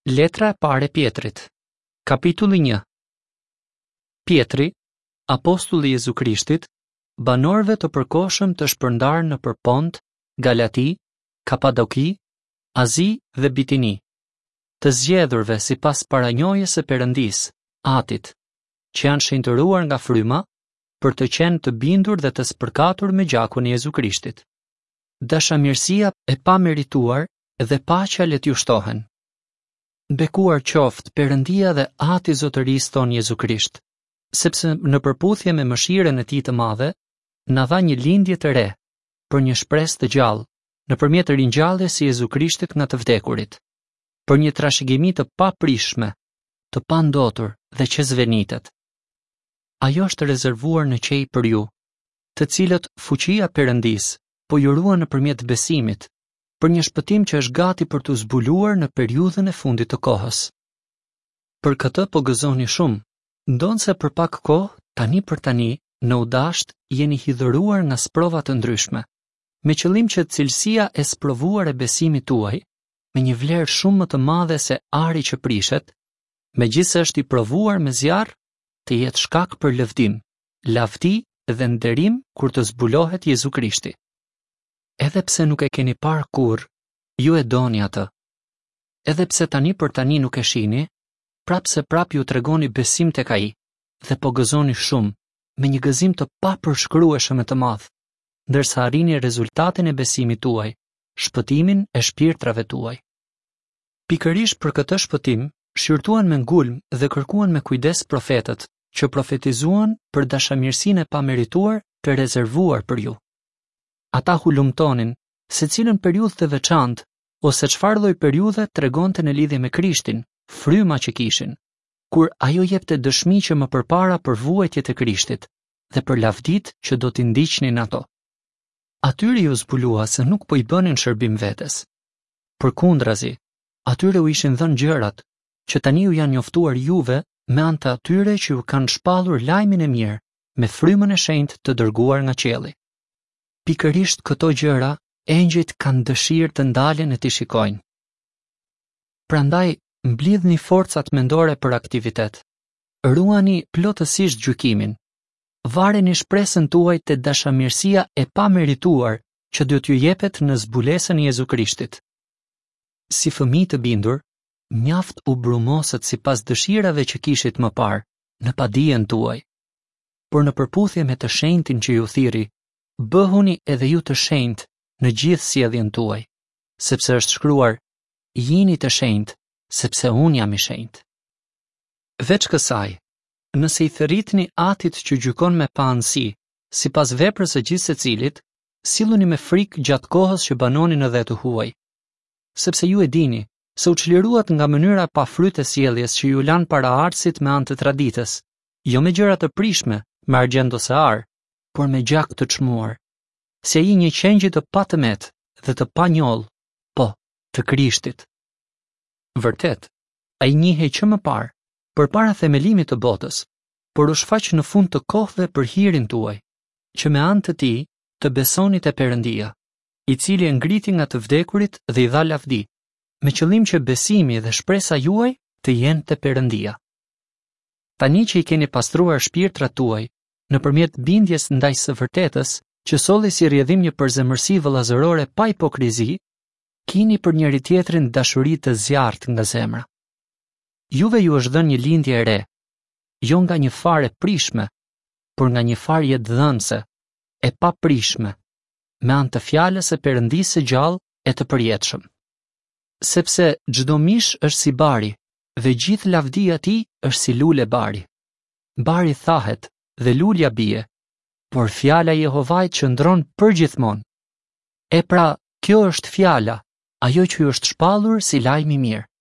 Letra e parë e Pjetrit. Kapitulli 1. Pjetri, apostulli i Jezu Krishtit, banorëve të përkohshëm të shpërndarë nëpër Pont, Galati, Kapadoki, Azi dhe Bitini, të zgjedhurve sipas paranjohjes së Perëndisë, Atit, që janë shenjtëruar nga fryma, për të qenë të bindur dhe të spërkatur me gjakun e Jezu Krishtit. Dashamirësia e pamerituar dhe paqja le t'ju shtohen. Bekuar qoftë Perëndia dhe Ati i Zotërisë tonë Jezu Krisht, sepse në përputhje me mëshirën e Tij të madhe, na dha një lindje të re, për një shpresë të gjallë, nëpërmjet ringjalljes së Jezu Krishtit nga të vdekurit, për një trashëgimi të paprishme, të pandotur dhe që zvenitet. Ajo është rezervuar në qej për ju, të cilët fuqia Perëndisë po ju ruan nëpërmjet besimit, për një shpëtim që është gati për t'u zbuluar në periudhën e fundit të kohës. Për këtë po gëzoni shumë, ndonse për pak kohë, tani për tani, në udasht jeni hidhëruar nga sprova të ndryshme, me qëllim që cilësia e sprovuar e besimit tuaj, me një vlerë shumë më të madhe se ari që prishet, megjithse është i provuar me zjarr, të jetë shkak për lëvdim, lavdi dhe nderim kur të zbulohet Jezu Krishti. Edhe pse nuk e keni parë kurrë, ju e doni atë. Edhe pse tani për tani nuk e shihni, prap se prap ju tregoni besim tek ai, dhe po gëzoni shumë, me një gëzim të papërshkrueshëm e të madh, ndërsa arrini rezultatin e besimit tuaj, shpëtimin e shpirtrave tuaj. Pikërisht për këtë shpëtim, shqyrtuan me ngulm dhe kërkuan me kujdes profetët, që profetizuan për dashamirësinë e pamerituar të rezervuar për ju. Ata hulumtonin se cilën periudhë të veçantë ose çfarë lloj periudhe tregonte në lidhje me Krishtin, fryma që kishin, kur ajo jepte dëshmi që më përpara për vuajtjet e Krishtit dhe për lavdit që do t'i ndiqnin ato. Atyre ju zbulua se nuk po i bënin shërbim vetes. Përkundrazi, atyre u ishin dhënë gjërat që tani u janë njoftuar juve me anë të atyre që ju kanë shpallur lajmin e mirë me frymën e shenjtë të dërguar nga qielli. Pikërisht këto gjëra, engjëjt kanë dëshirë të ndalen e t'i shikojnë. Prandaj, mblidhni forcat mendore për aktivitet. Ruani plotësisht gjykimin. Vareni shpresën tuaj te dashamirësia e pamerituar që do t'ju jepet në zbulesën e Jezu Krishtit. Si fëmijë të bindur, mjaft u brumosët sipas dëshirave që kishit më parë, në padijen tuaj. Por në përputhje me të shenjtin që ju thirri, bëhuni edhe ju të shenjtë në gjithë sjelljen tuaj, sepse është shkruar: jini të shenjtë, sepse unë jam i shenjtë. Veç kësaj, nëse i thërritni Atit që gjykon me paanësi, sipas veprës së gjithë secilit, silluni me frikë gjatë kohës që banoni në dhe të huaj. Sepse ju e dini se u çliruat nga mënyra pa fryt e sjelljes që ju lan paraardhësit me anë të traditës, jo me gjëra të prishme, me argjend ose ar, por me gjak të çmuar, si ai një qengji të patëmet dhe të panjoll, po, të Krishtit. Vërtet, ai njihej që më parë, përpara themelimit të botës, por u shfaq në fund të kohëve për hirin tuaj, që me anë të tij të besoni te Perëndia, i cili e ngriti nga të vdekurit dhe i dha lavdi, me qëllim që besimi dhe shpresa juaj të jenë te Perëndia. Tani që i keni pastruar shpirtrat tuaj, nëpërmjet bindjes ndaj së vërtetës, që solli si rrjedhim një përzemërsi vëllazërore pa hipokrizi, kini për njëri tjetrin dashuri të zjarrt nga zemra. Juve ju është dhënë një lindje e re, jo nga një farë e prishme, por nga një farë jetëdhënëse, e paprishme, me anë të fjalës së Perëndisë së gjallë e të përjetshëm. Sepse çdo mish është si bari, dhe gjithë lavdia e tij është si lule bari. Bari thahet dhe lulja bie, por fjala e Jehovait qëndron përgjithmonë. E pra, kjo është fjala, ajo që ju është shpallur si lajm i mirë.